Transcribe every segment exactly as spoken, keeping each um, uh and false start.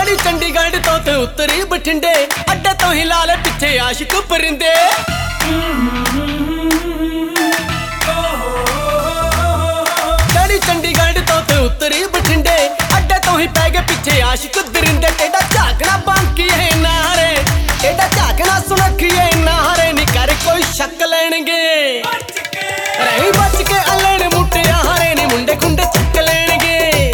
चढ़ी चंडीगढ़ तो ते उतरी बठिंडे अड्डे तो ही ला ले पिछे आशिक परिंदे। चढ़ी चंडीगढ़ तो ते उतरी बठिंडे अड्डे तो ही पै गए पिछे आशिक दरिंदे। टेढ़ा झाकना बांकी है नारे, टेढ़ा झाकना सुनखी है नारे, नी कर कोई शक लेणगे रही बच के अलन मुटिया हारे नी मुंडे खुंडे चक लेणगे।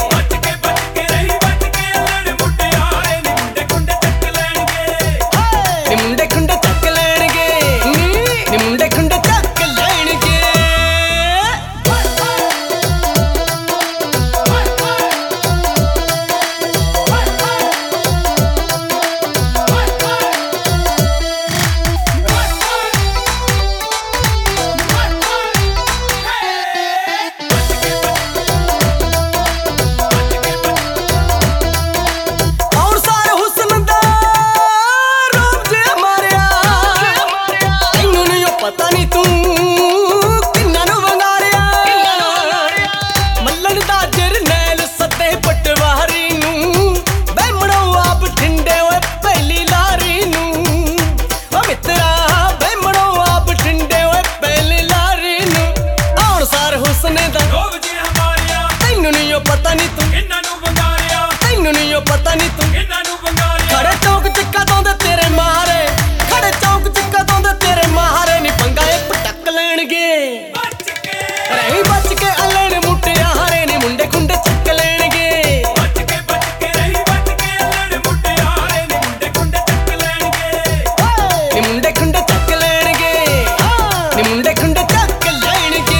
पता नहीं तू इन्हां नू बंगारिया, तैनू नहीं ओ पता नहीं तू इन्हां नू बंगारिया। खड़े चौक च कदों दे तेरे मारे, खड़े चौक च कदों दे तेरे मारे नी पंगा ए पटक लेणगे बच के रही बच के अलन मुटिया हारे नी मुंडे खुंडे चक लेणगे। बच के बच के रही बच के अलन मुटिया हारे नी मुंडे खुंडे चक लेणगे, नी मुंडे खुंडे चक लेणगे, नी मुंडे खुंडे चक लेणगे।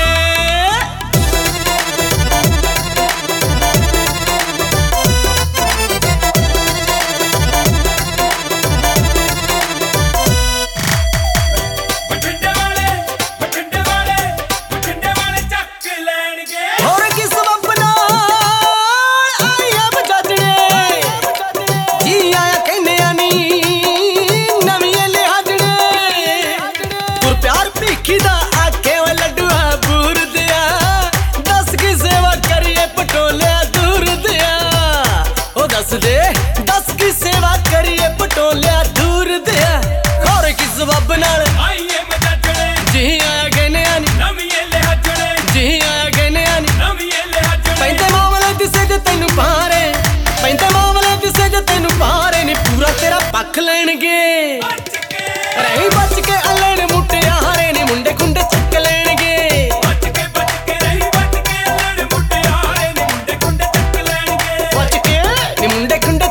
दस की सेवा करिए पटोलिया दूर दिया खौर की सबब नाल आइए मजाजणे जी आया गने आनी नवीए ले हजणे जी आया गने आनी नवीए ले हजणे। पैंते मामले दिसे जे तैनू पारे, पैंते मामले दिसे जे तैनू पारे नी पूरा तेरा पक्ष लेणगे बच के रही बच के अलन मुटिया हारे नी मुंडे खुंडे चक लेणगे। बच के बच के रही बच के अलन मुटिया हारे नी मुंडे खुंडे चक लेणगे। बच के नी मुंडे खुंडे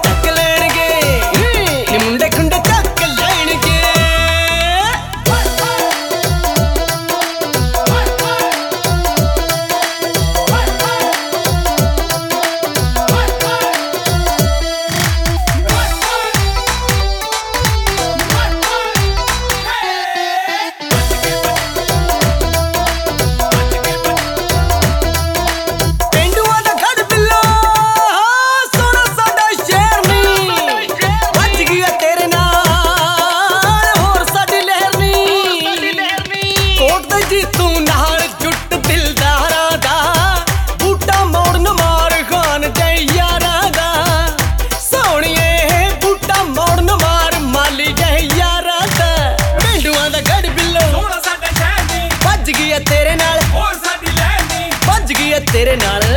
तेरे नाल